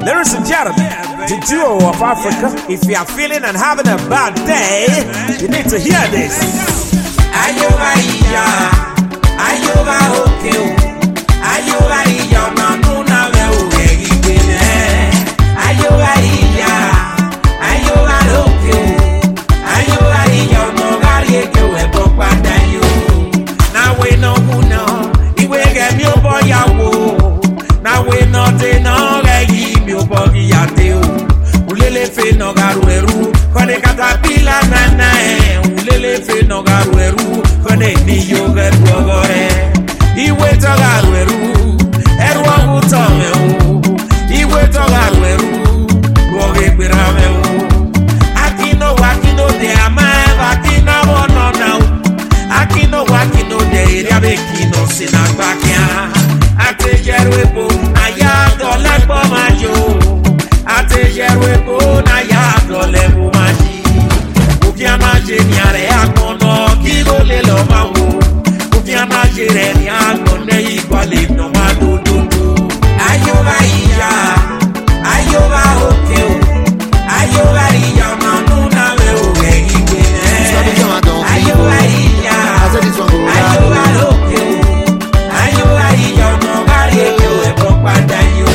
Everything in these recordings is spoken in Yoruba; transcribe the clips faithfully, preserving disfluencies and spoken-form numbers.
Ladies and gentlemen, the duo of Africa. If you are feeling and having a bad day, you need to hear this. Ayoba iya, ayoba okeo, ayoba iya manuna we ugegi bene. Ayoba iya, ayoba okeo, ayoba iya nogari ekewe pokwada yo. Na we no muno, iwe ge mi obo yawo. Na we no te no ge mi obo yate o. Ulele fe no garueru, kone katapila nana e. Ulele fe no garueru, kone ni yoga duogore. Iwe to garueru, eru agutome o. Iwe to garueru, goge pirame o. Akino wakino de amava, akina wono na o. Akino wakino de iriabe kino sinagbakia. Ate jeruepo, ayado lekbo majo. Ate jeruepo, ayado lekbo maji. Ukiama jeniare akono, kigo le lo mawo. Ukiama jereni akone ikwale no madududu. Ayoba iya, ayoba okeo. Ayoba iya manuna we ugegi bene. Ayoba iya, ayoba okeo. Ayoba iya nogari ekewe pokwada yo.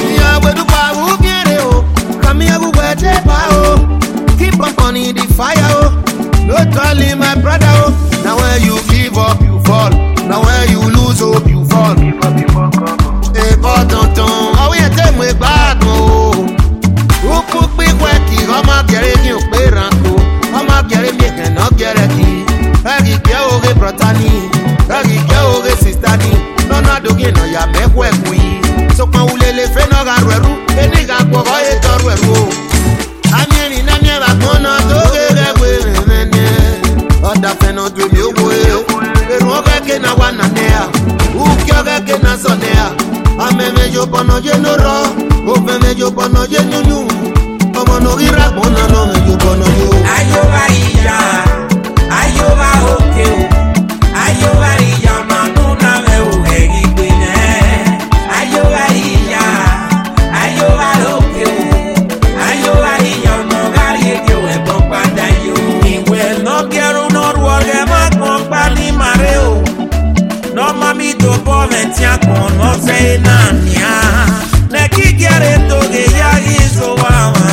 Keep on burning the fire, oh. No calling my brother, oh. Now when you give up, you fall. Now when you lose hope, you fall. Hey, God, don't don't. Oh, we take me back, oh. Who could be working? I'm not getting you, Peranco. I'm not getting me, and not getting it. Hagi Gao, Bratani. Hagi Gao, Sistani. No, not doing no, ya make work we. So, Paulele, Fenogaru, and they got what I thought were. Amieni na mieva kona toge gewe mene. Oda feno dwe mi owe. Pero ke na wana nea. Ukyo ke na sonea. Ame me yo pono je no ro. Ope me yo pono je nyunyu. Omo no gira kona no me yo pono yo. Ayoba iya, ayoba okeo. Ayoba iya manuna me ugegi bene. Ayoba iya, ayoba okeo. Ayoba iya nogari ekewe pokwada yo. Iwe no quiero no ruoge ma kompani mareo. No mami to povetia con no se nania. Ne kikiere toge ya iso wawa.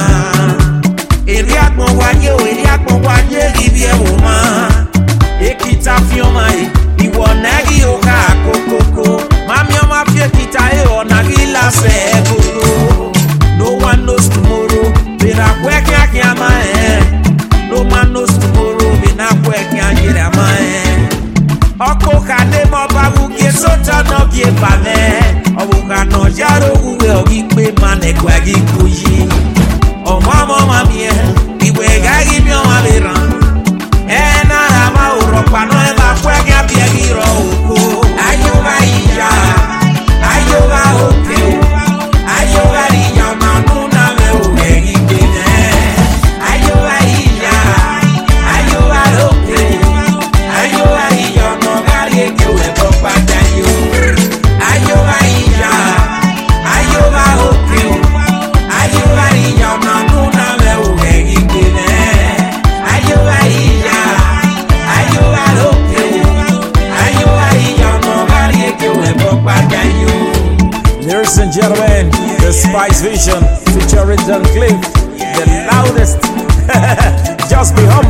Iria con wanye o iria con wanye rivie uma. Ekita fioma e iwo nagi oka kokoko. Mami oma fie kita e onagi la se koko. No one knows tomorrow. Bina kweki akiama eh. No man knows tomorrow. Bina kweki akirama eh. Oko kane mo babu kie sota no kie pame. Obuka no jaro uwe ogikpe mane kwagi kuyi. O mama mamie. Iwe gagi mio mamiran. E na rama uropa no eba kweki apiegi ro uko. Ayoba iya. Ayoba okeo. Ayoba iya manuna me ugegi bene. Ayoba iya. Ayoba okeo. Ayoba iya nogari ekewe pokwada yo. Ayoba iya. Ayoba okeo. Ayoba iya manuna me ugegi bene. Ayoba iya. Ayoba okeo. Ayoba iya nogari ekewe pokwada yo. Ladies and gentlemen, the Spice Vision featuring John Cliff, the loudest. Just be humble.